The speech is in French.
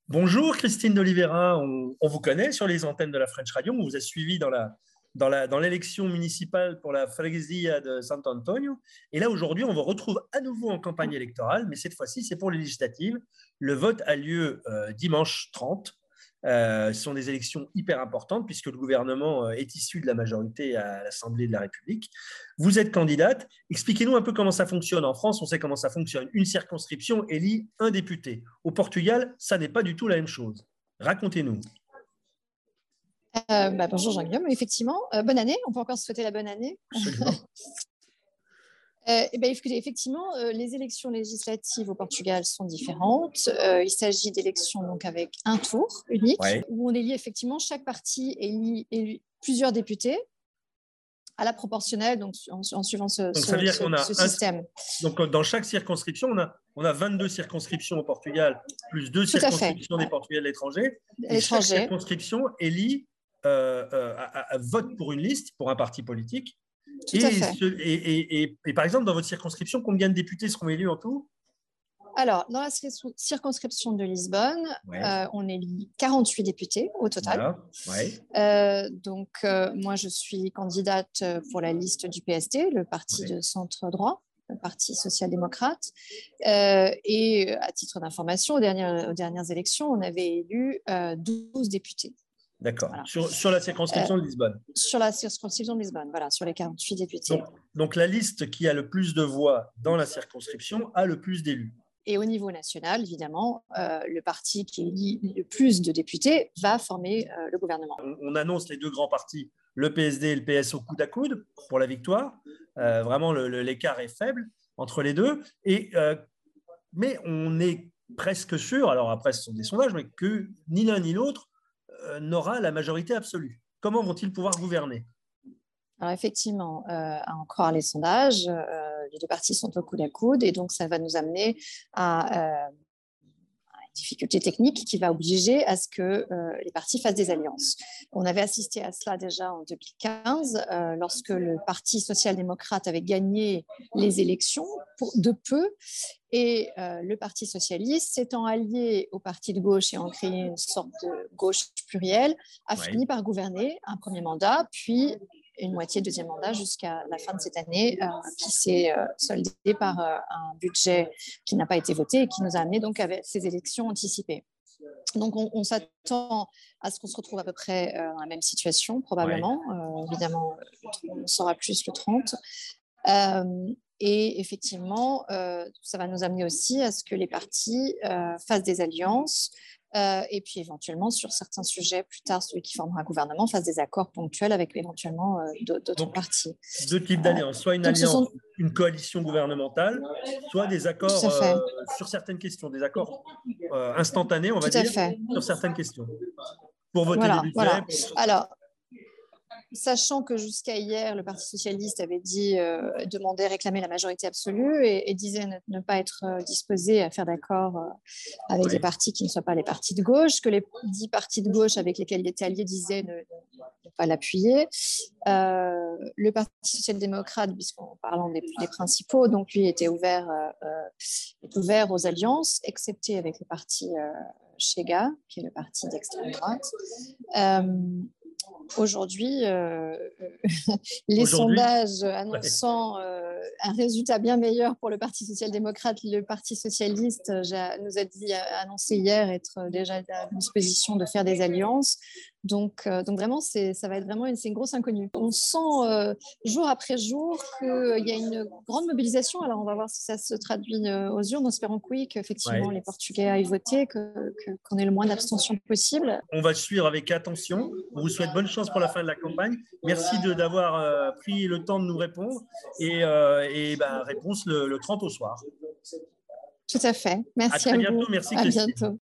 Bonjour Christine d'Oliveira, on vous connaît sur les antennes de la French Radio, on vous a suivi dans l'élection municipale pour la Freguesia de Santo Antonio. Et là, aujourd'hui, on vous retrouve à nouveau en campagne électorale, mais cette fois-ci, c'est pour les législatives. Le vote a lieu dimanche 30. Ce sont des élections hyper importantes puisque le gouvernement est issu de la majorité à l'Assemblée de la République. Vous êtes candidate. Expliquez-nous un peu comment ça fonctionne. En France, on sait comment ça fonctionne. Une circonscription élit un député. Au Portugal, ça n'est pas du tout la même chose. Racontez-nous. Bonjour Jean-Guillaume, effectivement, bonne année, on peut encore se souhaiter la bonne année. Absolument. Écoutez, effectivement, les élections législatives au Portugal sont différentes. Il s'agit d'élections donc avec un tour unique, où on élit effectivement, chaque parti élit plusieurs députés à la proportionnelle, donc en suivant ce système. Donc, dans chaque circonscription, on a 22 circonscriptions au Portugal, plus 2 circonscriptions des Portugais de l'étranger. Chaque circonscription élit, vote pour une liste, pour un parti politique. Et par exemple, dans votre circonscription, combien de députés seront élus en tout? Alors, dans la circonscription de Lisbonne, on élit 48 députés au total. Moi, je suis candidate pour la liste du PSD, le parti de centre-droit, le parti social-démocrate. Et à titre d'information, aux dernières élections, on avait élu 12 députés. D'accord. Voilà. Sur la circonscription de Lisbonne. Sur la circonscription de Lisbonne, voilà, sur les 48 députés. Donc, la liste qui a le plus de voix dans la circonscription a le plus d'élus. Et au niveau national, évidemment, le parti qui élit le plus de députés va former le gouvernement. On annonce les deux grands partis, le PSD et le PS, au coude à coude pour la victoire. Vraiment, l'écart est faible entre les deux. Mais on est presque sûr, alors après ce sont des sondages, mais que ni l'un ni l'autre n'aura la majorité absolue. Comment vont-ils pouvoir gouverner? Alors effectivement, à en croire les sondages, les deux partis sont au coude à coude et donc ça va nous amener à une difficulté technique qui va obliger à ce que les partis fassent des alliances. On avait assisté à cela déjà en 2015 lorsque le Parti social-démocrate avait gagné les élections de peu et le Parti socialiste, s'étant allié au parti de gauche et en créé une sorte de gauche plurielle, a fini par gouverner un premier mandat, puis une moitié de deuxième mandat jusqu'à la fin de cette année, qui s'est soldé par un budget qui n'a pas été voté et qui nous a amené donc avec ces élections anticipées. Donc on s'attend à ce qu'on se retrouve à peu près dans la même situation, probablement. Évidemment, on saura plus le 30. Et effectivement, ça va nous amener aussi à ce que les partis fassent des alliances et puis éventuellement, sur certains sujets, plus tard, celui qui formera un gouvernement fasse des accords ponctuels avec éventuellement d'autres partis. Deux types d'alliances, soit une coalition gouvernementale, soit des accords sur certaines questions, des accords instantanés, on va dire, sur certaines questions. Pour voter des budgets. Alors, sachant que jusqu'à hier, le Parti socialiste avait demandé, réclamé la majorité absolue et disait ne pas être disposé à faire d'accord avec des partis qui ne soient pas les partis de gauche, que les 10 partis de gauche avec lesquels il était allié disaient ne pas l'appuyer. Le Parti social-démocrate, puisqu'en parlant des principaux, donc lui est ouvert aux alliances, excepté avec le parti Chega, qui est le parti d'extrême droite. Aujourd'hui, les sondages annonçant un résultat bien meilleur pour le Parti social-démocrate, le Parti socialiste nous a annoncé hier être déjà à disposition de faire des alliances. Donc vraiment, ça va être vraiment une grosse inconnue. On sent jour après jour qu'il y a une grande mobilisation. Alors, on va voir si ça se traduit aux urnes. En espérant que oui, qu'effectivement les Portugais aillent voter, qu'on ait le moins d'abstention possible. On va suivre avec attention. On vous souhaite bonne chance pour la fin de la campagne. Merci d'avoir pris le temps de nous répondre. Et réponse le 30 au soir. Tout à fait. Merci à très vous. bientôt. Merci à Christine. Bientôt.